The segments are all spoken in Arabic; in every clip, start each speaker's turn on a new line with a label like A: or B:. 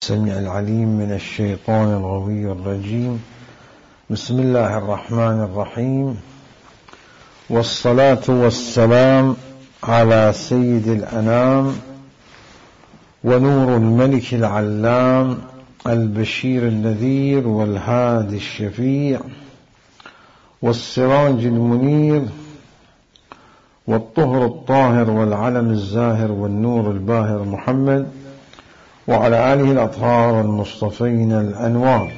A: السميع العليم من الشيطان الغوي الرجيم. بسم الله الرحمن الرحيم، والصلاة والسلام على سيد الأنام ونور الملك العلام البشير النذير والهادي الشفيع والسراج المنير والطهر الطاهر والعلم الزاهر والنور الباهر محمد وعلى آله الأطهار المصطفين الأنوار،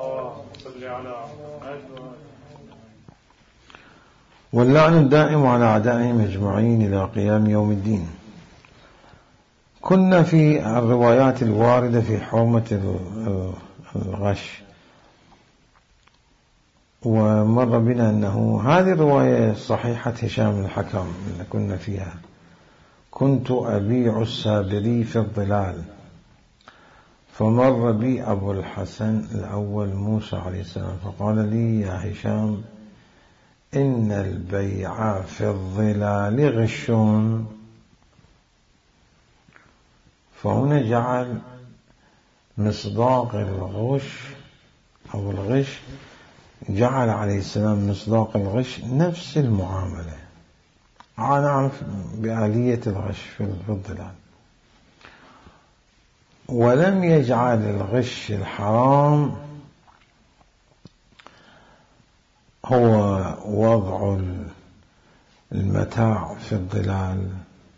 A: واللعن الدائم على أعدائهم أجمعين إلى قيام يوم الدين. كنا في الروايات الواردة في حرمة الغش، ومر بنا أنه هذه الرواية صحيحة هشام الحكم اللي كنا فيها: كنت أبيع السابري في الظلال فمر بي أبو الحسن الأول موسى عليه السلام فقال لي: يا هشام، إن البيع في الظلال غش. فهنا جعل مصداق الغش أو الغش، جعل عليه السلام مصداق الغش نفس المعاملة. نعرف بآلية الغش في الظلال، ولم يجعل الغش الحرام هو وضع المتاع في الظلال،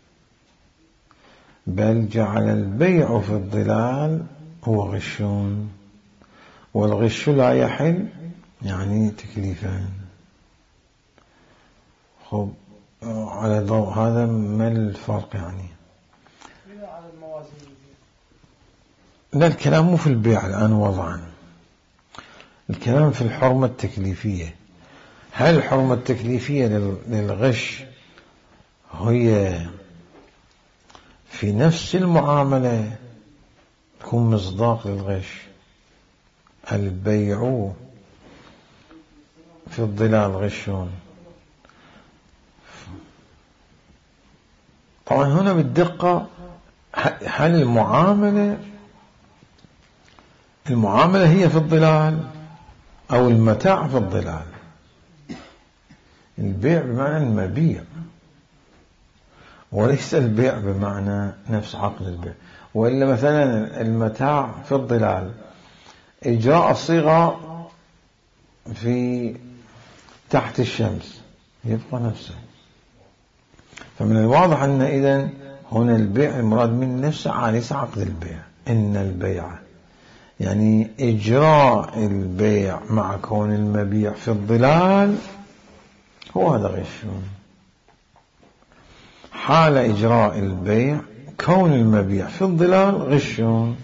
A: بل جعل البيع في الظلال هو غش، والغش لا يحل يعني تكليفان. خب، على ضوء هذا ما الفرق يعني؟ لا، الكلام مو في البيع الآن وضعا، الكلام في الحرمة التكليفية. هل الحرمة التكليفية للغش هي في نفس المعاملة تكون مصداق للغش؟ البيع في الظلال غش. طبعا هنا بالدقة، هل المعاملة هي في الظلال أو المتاع في الظلال؟ البيع بمعنى المبيع، وليس البيع بمعنى نفس عقد البيع. وإلا مثلا المتاع في الظلال إجراء الصيغة في تحت الشمس يبقى نفسه. فمن الواضح أن إذن هنا البيع المراد من نفسه ليس عقد البيع. إن البيع يعني إجراء البيع مع كون المبيع في الظلال هو هذا غش. حال إجراء البيع كون المبيع في الظلال غش،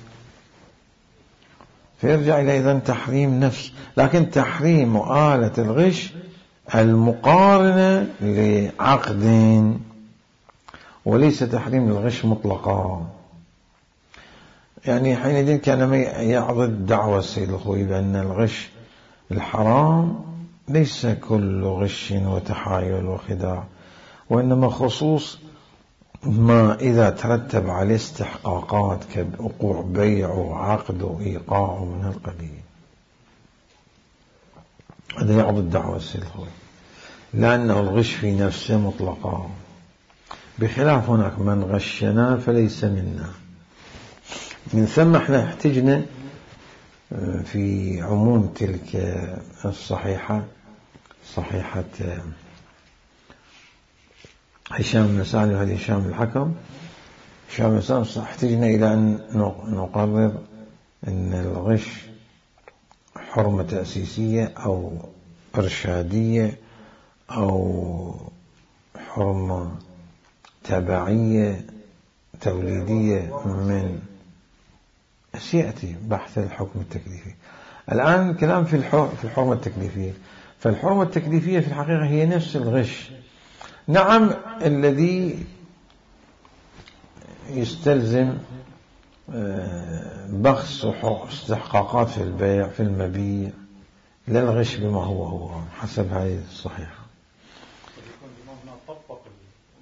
A: فيرجع إلى إذن تحريم نفس، لكن تحريم آلة الغش المقارنة لعقد، وليس تحريم الغش مطلقا. يعني حينئذ كان يعضد دعوى السيد الخوي بأن الغش الحرام ليس كل غش وتحايل وخداع، وإنما خصوص ما إذا ترتب عليه استحقاقات كوقوع بيع وعقد وإيقاع من القبيل. هذا يعضد دعوى السيد الخوي، لأنه الغش في نفسه مطلقا، بخلاف هناك من غشنا فليس منا. من ثم احنا احتجنا في عموم تلك الصحيحة، صحيحة هشام بن سعد وهذه هشام الحكم، هشام بن سعد، احتجنا إلى أن نقرر أن الغش حرمة تأسيسية أو إرشادية أو حرمة تبعية توليدية. من سيأتي بحث الحكم التكليفي. الآن الكلام في الحرمة التكليفية. فالحرمة التكليفية في الحقيقة هي نفس الغش. نعم، الذي يستلزم بخس استحقاقات في البيع في المبيع، لا الغش بما هو حسب هذه الصحيحة.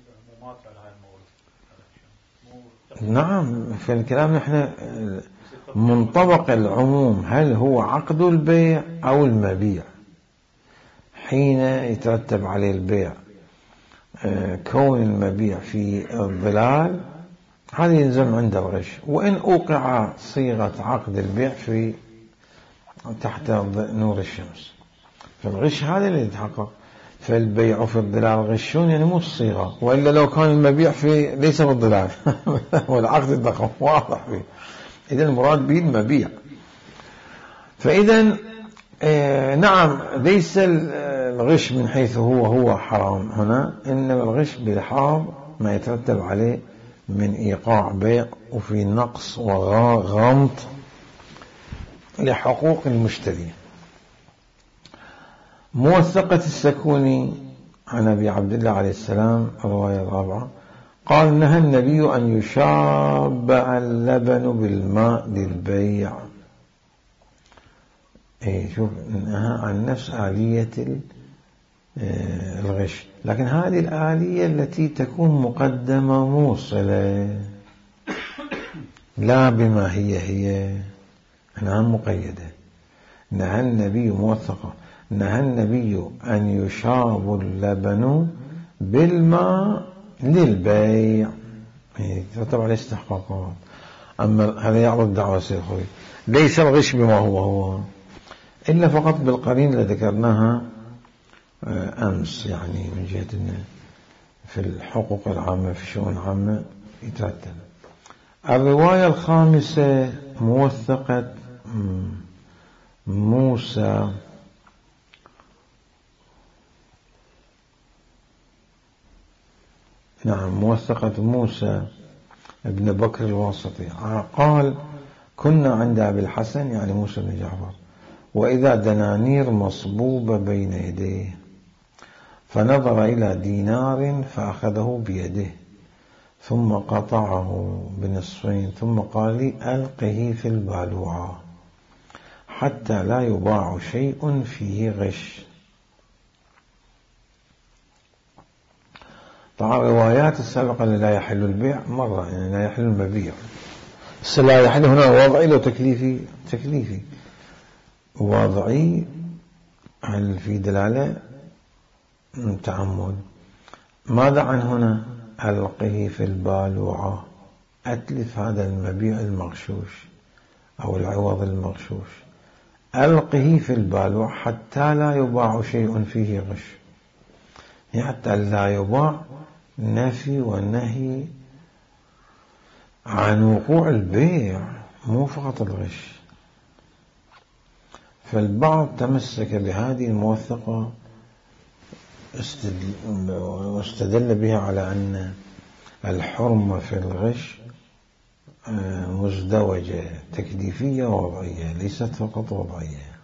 A: نعم، في الكلام نحن منطبق العموم هل هو عقد البيع أو المبيع حين يترتب عليه البيع. كون المبيع في الظلال هذا يلزم عنده الغش، وإن أوقع صيغة عقد البيع في تحت نور الشمس فالغش هذا اللي يتحقق. فالبيع في الظلال غشون يعني مو الصيغة، وإلا لو كان المبيع في ليس في الظلال والعقد الضخم واضح فيه، إذا المراد به المبيع. فإذا نعم ليس الغش من حيث هو حرام هنا، إنما الغش بلحاظ ما يترتب عليه من إيقاع بيع وفي نقص وغمط لحقوق المشتري. موثقة السكوني عن أبي عبد الله عليه السلام الرواية الرابعة قال نهى النبي أن يشاب اللبن بالماء للبيع. شوف نهى عن نفس آلية الغش، لكن هذه الآلية التي تكون مقدمة موصلة لا بما هي أنها مقيدة. نهى النبي موثقة، نهى النبي أن يشاب اللبن بالماء للبيع، ترتب عليه استحقاقات. أما هذا يعرض دعوة الخوي، ليس الغش بما هو إلا فقط بالقرين اللي ذكرناها أمس، يعني من جهة في الحقوق العامة في الشؤون العامة يترتب. الرواية الخامسة موثقة موسى موثقة موسى ابن بكر الواسطي قال كنا عند أبي الحسن يعني موسى بن جعفر وإذا دنانير مصبوبة بين يديه فنظر إلى دينار فأخذه بيده ثم قطعه بنصفين ثم قال لي ألقه في البالوعة حتى لا يباع شيء فيه غش. طبعا الروايات السابقة لا يحل البيع مرة، يعني لا يحل المبيع، لا يحل هنا وضعي لو تكليفي وضعي هل في دلالة تعمد. ماذا عن هنا ألقه في البالوعة، أتلف هذا المبيع المغشوش أو العوض المغشوش، ألقه في البالوعة حتى لا يباع شيء فيه غش، حتى لا يباع نفي ونهي عن وقوع البيع مو فقط الغش. فالبعض تمسك بهذه الموثقة واستدل بها على أن الحرمة في الغش مزدوجة تكليفية ووضعية ليست فقط وضعية،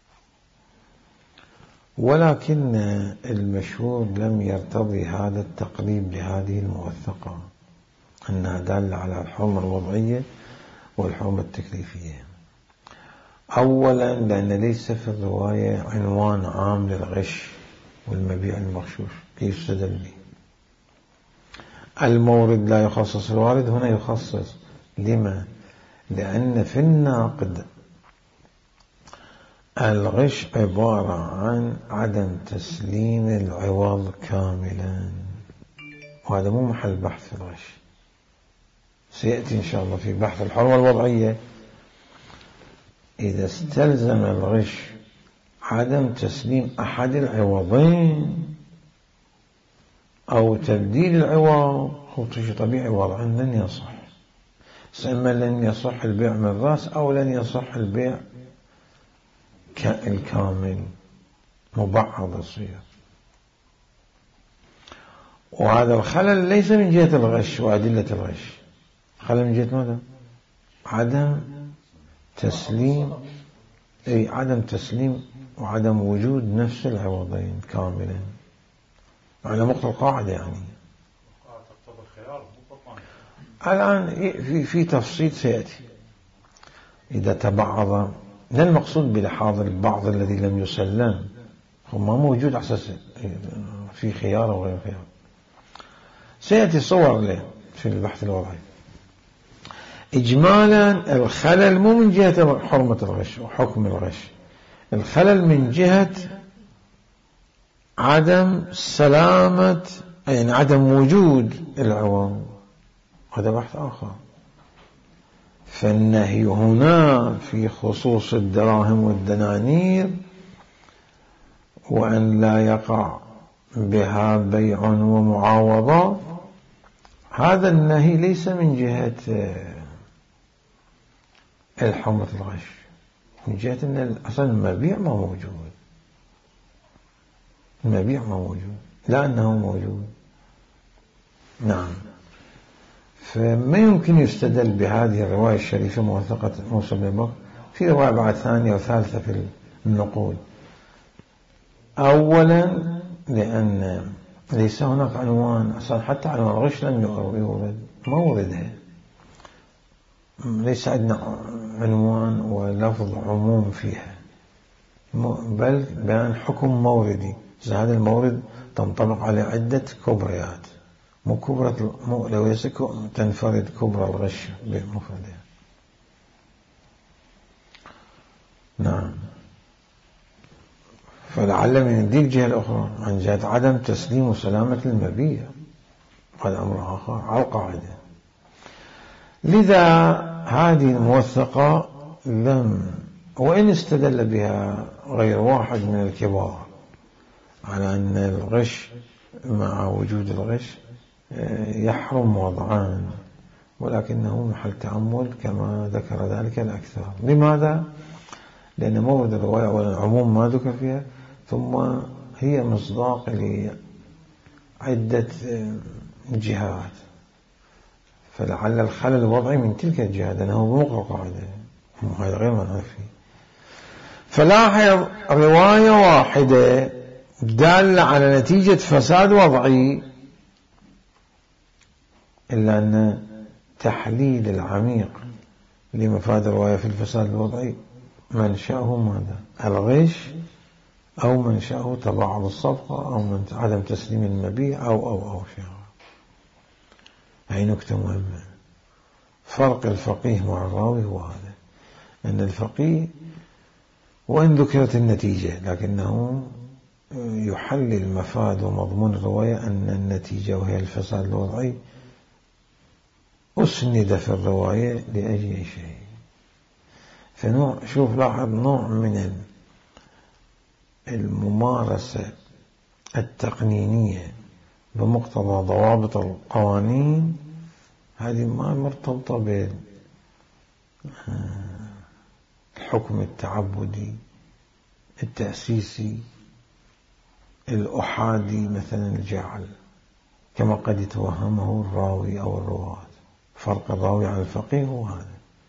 A: ولكن المشهور لم يرتضي هذا التقريب لهذه الموثقة أنها دالة على الحرمة الوضعية والحرمة التكليفية. أولا لأن ليس في الرواية عنوان عام للغش والمبيع المغشوش يستدل به. المورد لا يخصص الوارد، هنا يخصص. لما؟ لأن في الناقد الغش عبارة عن عدم تسليم العوض كاملا، وهذا مو محل بحث في الغش، سيأتي إن شاء الله في بحث الحرمة الوضعية. إذا استلزم الغش عدم تسليم أحد العوضين أو تبديل العوض خطوش طبيعي وضعا لن يصح، إما لن يصح البيع من الرأس أو لن يصح البيع الكامل مبعض يصير. وهذا الخلل ليس من جهة الغش وأدلة الغش، خلل من جهة ماذا؟ عدم تسليم وعدم وجود نفس العوضين كاملا على مقتضى القاعدة. يعني الآن في تفصيل سيأتي إذا تبعض، لا المقصود بلحاظ البعض الذي لم يسلم هو ما موجود أساس في خيار أو غير خيار، سيأتي صور له في البحث الوضعي. إجمالا الخلل مو من جهة حرمة الغش وحكم الغش، الخلل من جهة عدم سلامة، يعني عدم وجود العوض، هذا بحث آخر. فالنهي هنا في خصوص الدراهم والدنانير وأن لا يقع بها بيع ومعاوضة، هذا النهي ليس من جهة الحرمة الغش، من جهة أن أصلا المبيع ما موجود، المبيع ما موجود، لا أنه موجود. نعم. فما يمكن يستدل بهذه الرواية الشريفة موثقة موسى بن بكر. في رواية بعد ثانية وثالثة في النقود. أولا لأن ليس هناك عنوان أصلا، حتى عنوان الغش لم يورد، ما وردها، ليس عندنا عنوان ولفظ عموم فيها، بل بيان حكم موردي. هذا المورد تنطبق على عدة كبريات، مو كبرى لو يسك تنفرد كبرى الغش بمفردها. نعم. فلعل من دي الجهة الأخرى عن جهة عدم تسليم وسلامة المبيع، هذا أمر آخر على القاعدة. لذا هذه الموثقة لم، وإن استدل بها غير واحد من الكبار على أن الغش مع وجود الغش يحرم وضعان، ولكنه محل تأمل كما ذكر ذلك الأكثر. لماذا؟ لأن مورد الرواية أولا عموم ما ذكر فيها، ثم هي مصداق لعدة جهات، فلعل الخلل الوضعي من تلك الجهة لأنه بمقر قاعدة، هذا غير منعرف فيه. فلاحظ رواية واحدة دالة على نتيجة فساد وضعي، إلا أن تحليل العميق لمفاد الرواية في الفساد الوضعي منشأه ماذا؟ الغش، أو منشأه تباعد الصفقة، أو عدم تسليم المبيع، أو شيء. هاي نكتة مهمة. فرق الفقيه مع الراوي هو هذا، أن الفقيه وإن ذكرت النتيجة لكنه يحلل مفاد ومضمون الرواية أن النتيجة وهي الفساد الوضعي أسند في الرواية لأجل شيء. فنوع، شوف لاحظ نوع من الممارسة التقنينية بمقتضى ضوابط القوانين، هذه ما مرتبطة بالحكم التعبدي التأسيسي الأحادي مثلا الجعل، كما قد يتوهمه الراوي أو الرواة. فرق الراوي عن الفقيه هو هذا،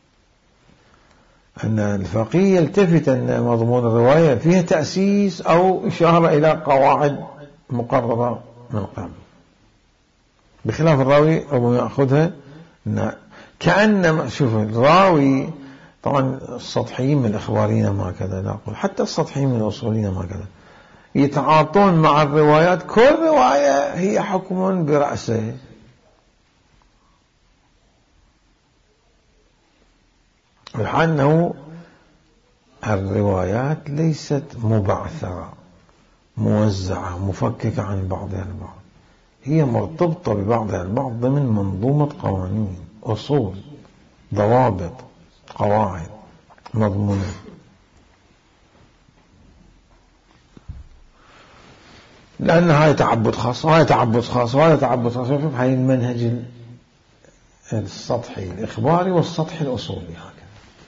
A: أن الفقيه يلتفت أن مضمون الرواية فيها تأسيس أو إشارة إلى قواعد مقررة من قبل، بخلاف الراوي ربما يأخذها كأن، شوف الراوي طبعا السطحيين من الإخباريين ما كذا، لا أقول حتى السطحيين من الأصوليين ما كذا، يتعاطون مع الروايات، كل رواية هي حكم برأسه. الحال أنه الروايات ليست مبعثرة موزعة مفككة عن بعضها البعض، هي مرتبطة ببعضها البعض ضمن منظومة قوانين، أصول، ضوابط، قواعد مضمونة. لأن هاي تعبد خاص وهاي تعبد خاص وهاي تعبد خاص. شوف هاي المنهج السطحي الإخباري والسطحي الأصولي هكذا.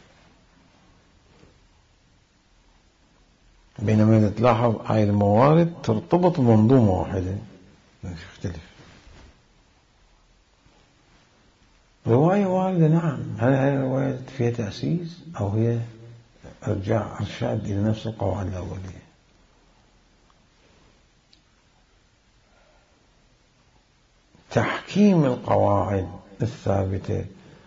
A: بينما إذا تلاحظ هاي الموارد ترتبط بمنظومة واحدة يختلف. رواية واردة نعم، هل هاي الرواية فيها تأسيس أو هي إرشاد إلى نفس القواعد الأولية؟ تحكيم القواعد الثابتة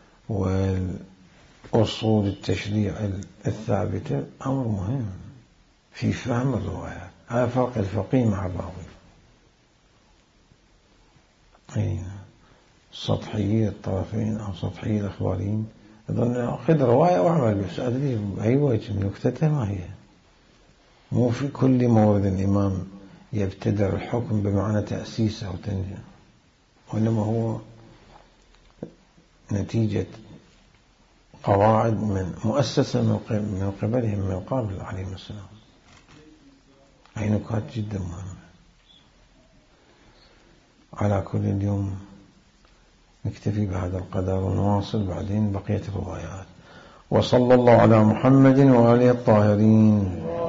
A: والأصول التشريع الثابتة أمر مهم في فهم الروايات. هذا فرق الفقيه مع الراوي. سطحيي الطرفين أو سطحيي الأخباريين يظن خذ رواية واعمل بس أدري بأي وجه نكتتها ما هي. مو في كل مورد الإمام يبتدر الحكم بمعنى تأسيسه وتنجيح، وإنما هو نتيجة قواعد من مؤسسة من قبلهم من قبل عليهم السلام. هاي نكات جدا مهمة. على كل اليوم نكتفي بهذا القدر ونواصل بعدين بقية الروايات. وصلى الله على محمد وآله الطاهرين.